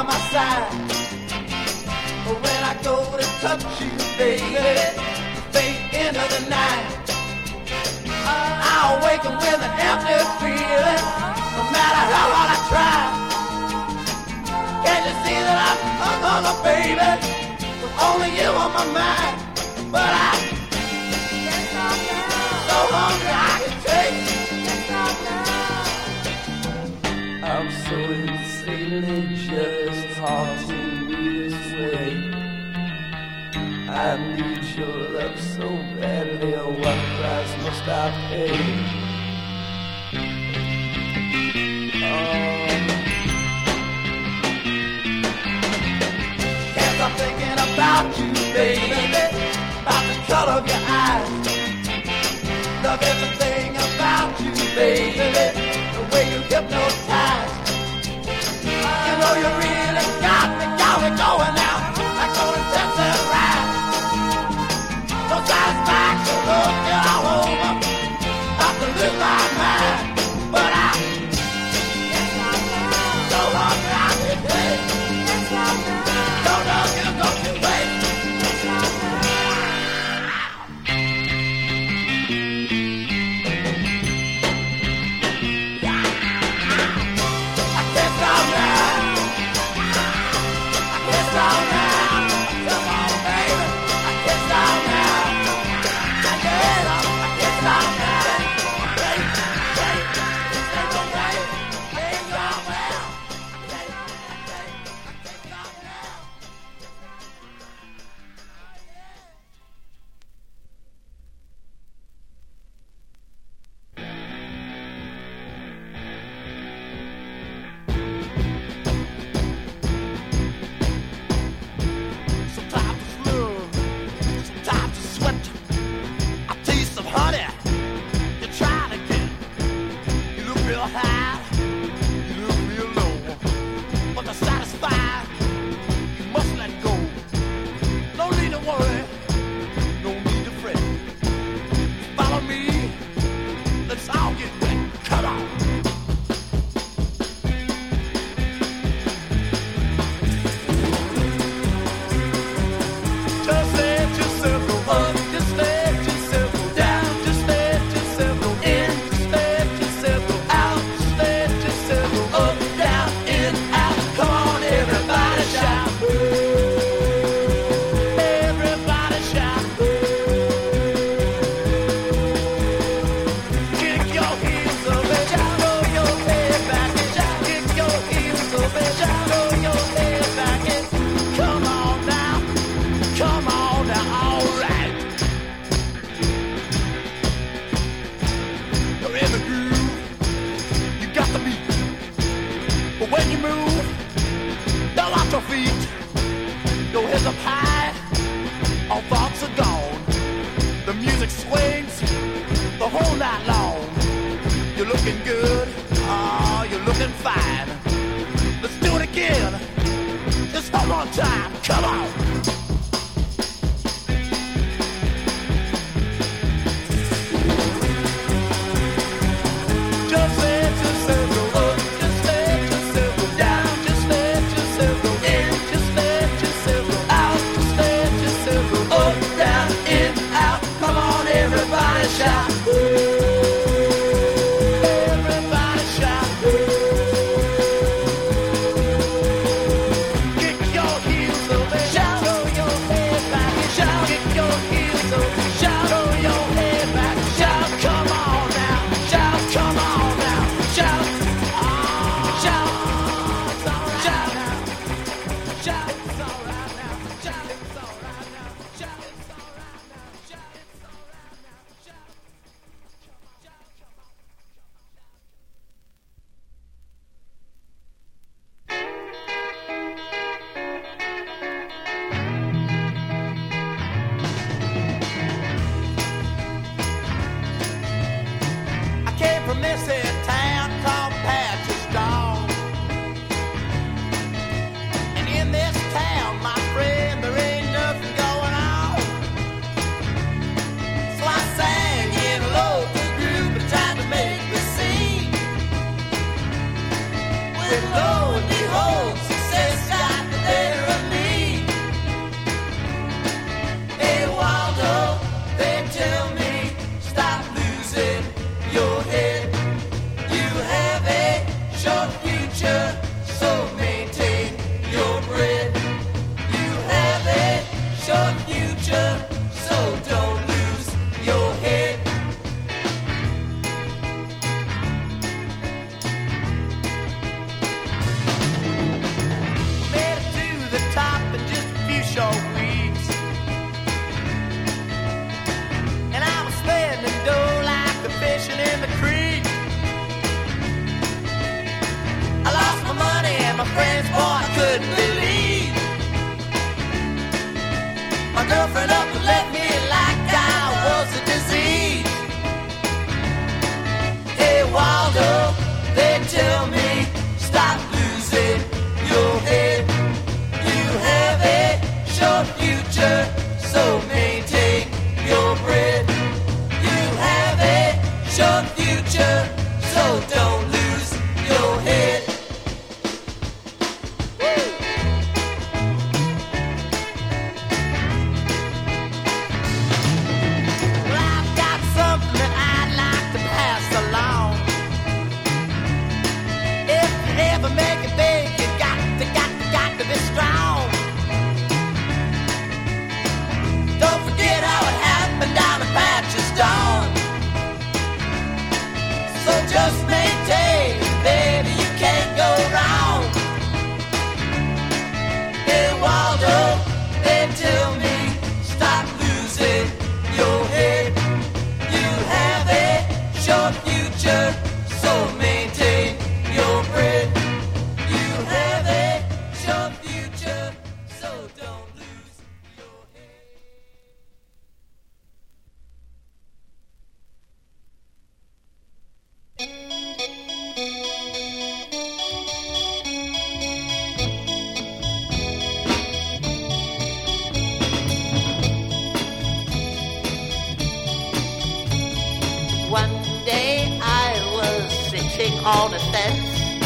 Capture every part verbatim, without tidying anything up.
by my side. But when I go to touch you, baby, fade into the night. I'll wake up with an empty feeling, no matter how hard I try. Can't you see that I'm hung on a baby, with only you on my mind? But I can't stop now. So hungry I can taste. Can't stop now. I'm so insanely just haunting me this way. I need your love so badly. What price must I pay? Oh. Can't stop thinking about you, baby, about the color of your eyes. Love everything about you, baby, the way you hypnotize. You know you really got me, got me going now, like on a desert ride. No satisfaction, look it all over, about to lose my mind. But I can't stop now. So hungry I can taste. Can't stop now. Don't know you go too late. Can't stop now. I can't stop now. I can't stop now. Come on, baby. I can't stop now. I can't stop. I can't stop now. Wait, wait. This ain't no way. Can't stop now. I can't, I can't, I can't stop now. Sometimes it's love, sometimes it's sweat. A taste of honey, you try to get. You look real high, you look real low. But to satisfy, you must let go. No need to worry, no need to fret. Follow me, let's all get wet. Come on. Just let yourself go up, just let yourself go down, just let yourself go in, just let yourself go out, just let yourself go up, down, in, out. Come on, everybody shout. Everybody shout. Kick your heels up and shout, throw your head back and shout. Kick your heels up and shout, throw your head back and come on now. Come on now, all right. You're in the groove, you got the beat. But when you move, don't watch your feet. Your head's up high, all thoughts are gone. The music swings the whole night long. You're looking good, oh, you're looking fine. Let's do it again, just one more time, come on. Just let yourself go up, just let yourself go down, just let yourself go in, just let yourself go out, just My girlfriend up and left me like I was a disease. Hey Waldo, they tell me stop losing your head. You have a short future, so maintain your bread. You have a short future, so don't lose your head. Well, I've got something that I'd like to pass along. If you ever make it big, you got to, got to, got to be strong. Don't forget how it happened down the patch of dawn. So just maintain, baby, you can't go wrong. Hey Waldo, they tell me stop losing your head. You have a short future, so maintain your bread. You have a short future, so don't lose your head. One day I was sitting on a fence.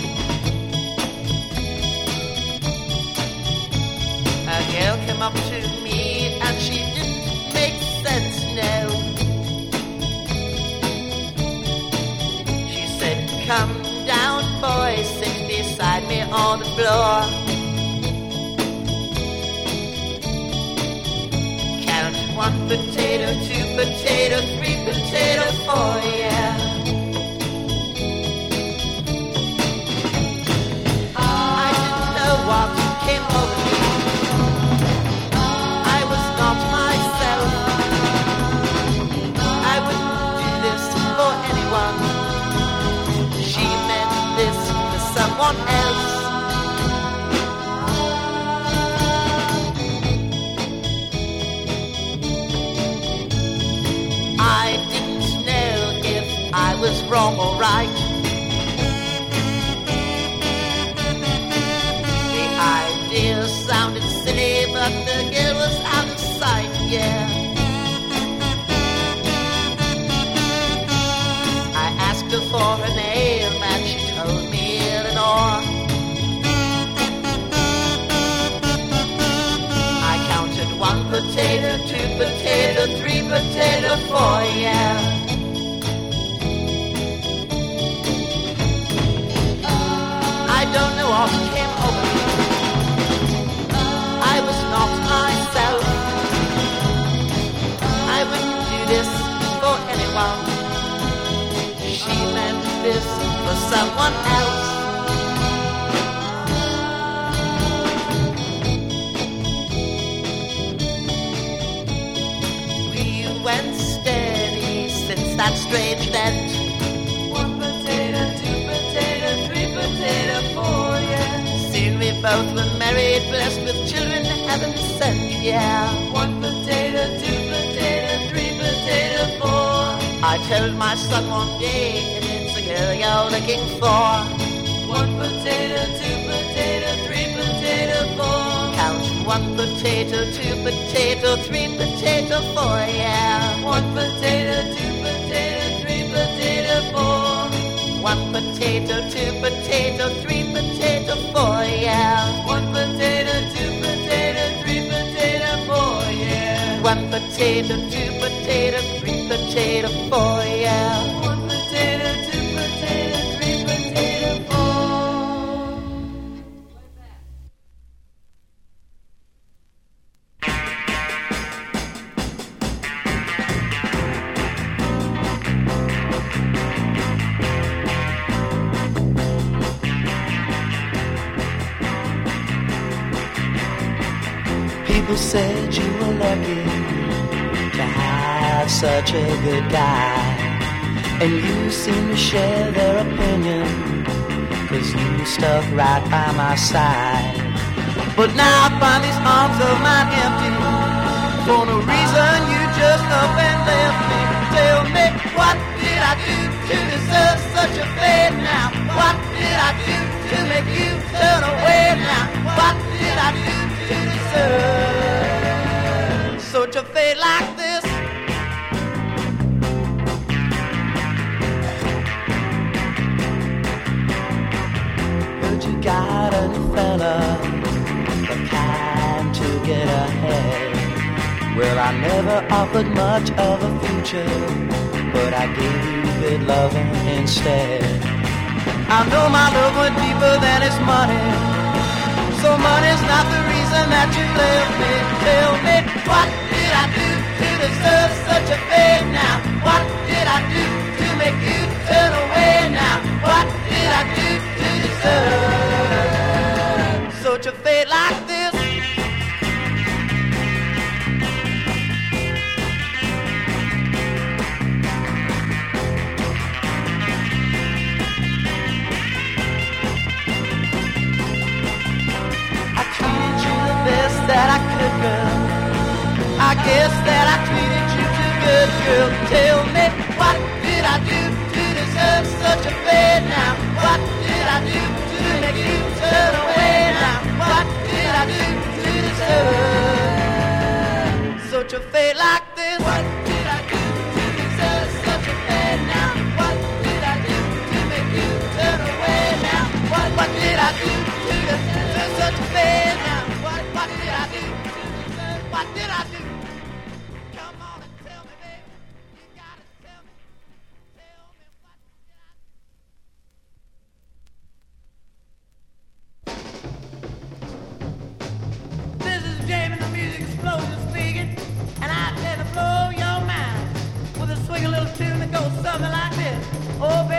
A girl came up to me and she didn't make sense, no. She said, come down, boy, sit beside me on the floor. Count one potato, two potato, three potato, four, yeah. I didn't know what came over me. I was not myself. I wouldn't do this for anyone. She meant this for someone else. I didn't know if I was wrong or right. The idea sounded silly, but the girl was out of sight, yeah. I asked her for her name and she told me Eleanor. I counted one potato, two potato, three potato, four, yeah. I don't know what came over me. I was not myself. I wouldn't do this for anyone. She meant this for someone else. We went steady since that strange event. One potato, two potato, three potato, four, yeah. Soon we both were married, blessed with children heaven sent, yeah. One potato, two potato, three potato, four. I told my son one day, it's a girl you're looking for. One potato, two potato, three potato, four. Count one potato, two potato, three potato, four, yeah. One potato, two potato, three potato, four. One potato, two potato, three potato, four, yeah. One potato, two potato, three potato, four, yeah. One potato, two potato, three potato, four, yeah. One potato, two potato, three potato, four. People said you were lucky to have such a good guy, and you seem to share their opinion, 'cause you stuck right by my side. But now I find these arms of mine empty, get ahead. Well, I never offered much of a future, but I gave you good loving instead. I know my love went deeper than its money, so money's not the reason that you left me. Tell me, what did I do to deserve such a fate now? What did I do to make you turn away now? What did I do to deserve such a fate like this? That I could, girl. I guess that I treated you too good, girl. Tell me, what did I do to deserve such a fate now? What did I do to make you turn away now? What did I do to deserve such a fate like this? What did I do to deserve such a fate now? What did I do to make you turn away now? What, what did I do to deserve such a fate now? What did I do? What did I do? Come on and tell me, baby. You gotta tell me. Tell me what did I do? This is Jamie, the music explosion speaking, and I tend to blow your mind with a swing a little tune that goes something like this. Oh, baby.